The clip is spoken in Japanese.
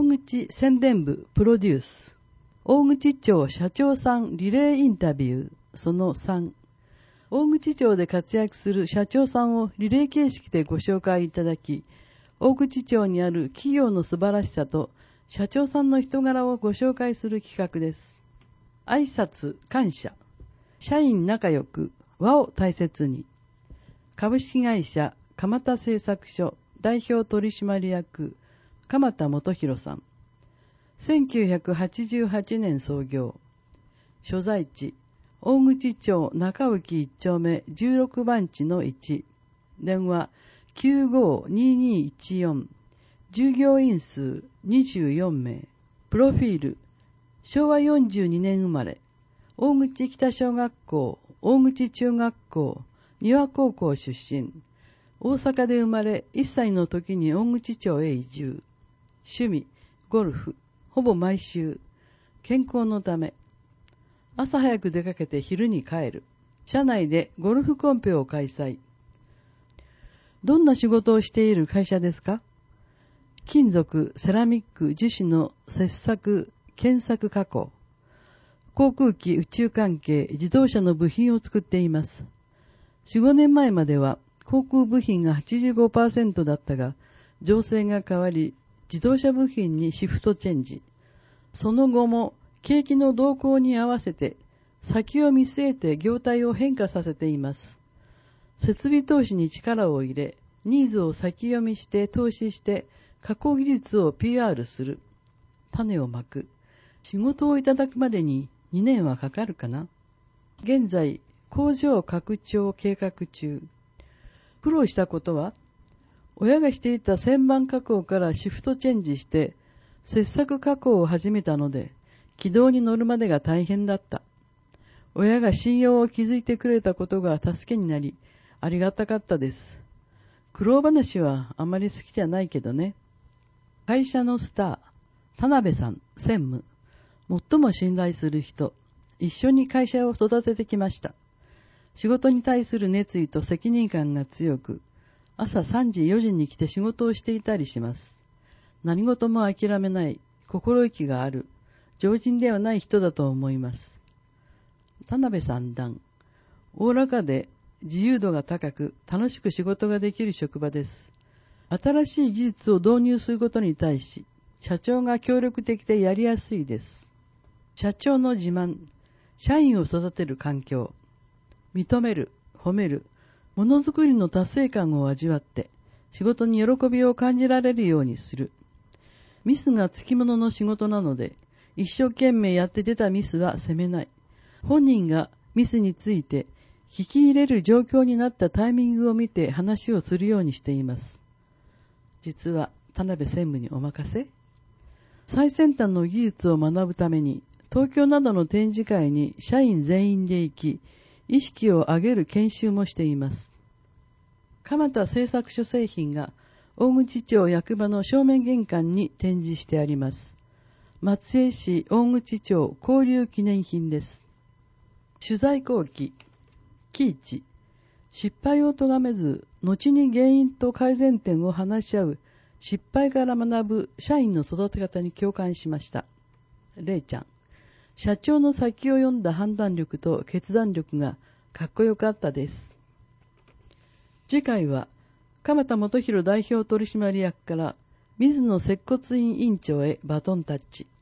口宣伝部プロデュース大口町社長さんリレーインタビューその3。大口町で活躍する社長さんをリレー形式でご紹介いただき、大口町にある企業の素晴らしさと社長さんの人柄をご紹介する企画です。挨拶感謝、社員仲良く、和を大切に。株式会社蒲田製作所代表取締役鎌田元弘さん。1988年創業。所在地大口町中浮1丁目16番地の1。電話952214。従業員数24名。プロフィール昭和42年生まれ。大口北小学校、大口中学校、丹羽高校出身。大阪で生まれ、1歳の時に大口町へ移住。趣味、ゴルフ、ほぼ毎週。健康のため。朝早く出かけて昼に帰る。社内でゴルフコンペを開催。どんな仕事をしている会社ですか？金属、セラミック、樹脂の切削、検索加工。航空機、宇宙関係、自動車の部品を作っています。4、5年前までは航空部品が 85% だったが、情勢が変わり、自動車部品にシフトチェンジ。その後も景気の動向に合わせて先を見据えて業態を変化させています。設備投資に力を入れ、ニーズを先読みして投資して加工技術を PR する。種をまく。仕事をいただくまでに2年はかかるかな。現在、工場拡張計画中。苦労したことは、親がしていた旋盤加工からシフトチェンジして切削加工を始めたので、軌道に乗るまでが大変だった。親が信用を築いてくれたことが助けになり、ありがたかったです。苦労話はあまり好きじゃないけどね。会社のスター、田辺さん、専務。最も信頼する人。一緒に会社を育ててきました。仕事に対する熱意と責任感が強く、朝3時4時に来て仕事をしていたりします。何事も諦めない、心意気がある、常人ではない人だと思います。田辺三段、おおらかで自由度が高く楽しく仕事ができる職場です。新しい技術を導入することに対し、社長が協力的でやりやすいです。社長の自慢、社員を育てる環境。認める、褒める、ものづくりの達成感を味わって、仕事に喜びを感じられるようにする。ミスがつきものの仕事なので、一生懸命やって出たミスは責めない。本人がミスについて聞き入れる状況になったタイミングを見て話をするようにしています。実は田辺専務にお任せ。最先端の技術を学ぶために、東京などの展示会に社員全員で行き、意識を上げる研修もしています。蒲田製作所製品が大口町役場の正面玄関に展示してあります。松江市大口町交流記念品です。取材後期、喜一、失敗を咎めず、後に原因と改善点を話し合う、失敗から学ぶ社員の育て方に共感しました。れいちゃん、社長の先を読んだ判断力と決断力がかっこよかったです。次回は、鎌田元弘代表取締役から水野接骨院院長へバトンタッチ。